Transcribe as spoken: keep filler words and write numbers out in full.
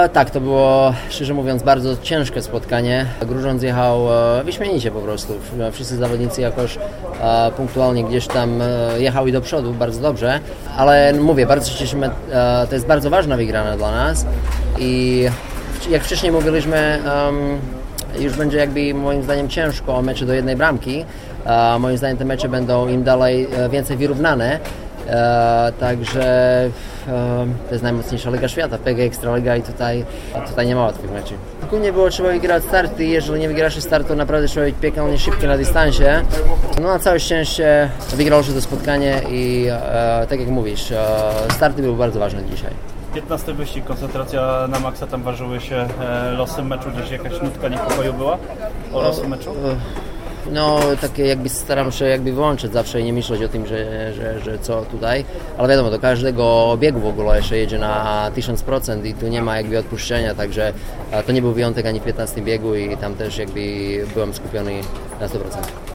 Tak, to było, szczerze mówiąc, bardzo ciężkie spotkanie. Grudziądz jechał wyśmienicie po prostu. Wszyscy zawodnicy jakoś punktualnie gdzieś tam jechali do przodu, bardzo dobrze. Ale mówię, bardzo się cieszymy, to jest bardzo ważna wygrana dla nas. I jak wcześniej mówiliśmy, już będzie jakby moim zdaniem ciężko o mecze do jednej bramki. Moim zdaniem te mecze będą im dalej więcej wyrównane. E, także e, to jest najmocniejsza liga świata, P G A Ekstraliga i tutaj, tutaj nie ma łatwych meczów. Nie było trzeba wygrać starty, jeżeli nie wygrasz startu, to naprawdę trzeba być piekielnie szybki na dystansie. No na całe szczęście wygrało się to spotkanie i e, tak jak mówisz, e, starty były bardzo ważne dzisiaj. piętnasty wyścig, koncentracja na maksa, tam ważyły się e, losy meczu, gdzieś jakaś nutka niepokoju była o losu meczu? No, takie jakby staram się jakby wyłączyć zawsze i nie myśleć o tym, że, że, że co tutaj, ale wiadomo, do każdego biegu w ogóle jeszcze jedzie na tysiąc procent i tu nie ma jakby odpuszczenia, także to nie był wyjątek ani w piętnastym biegu i tam też jakby byłem skupiony na sto procent.